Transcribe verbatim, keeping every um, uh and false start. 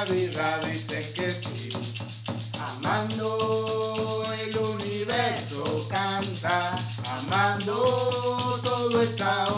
la vida dicen que sí. Amando el universo canta, amando todo está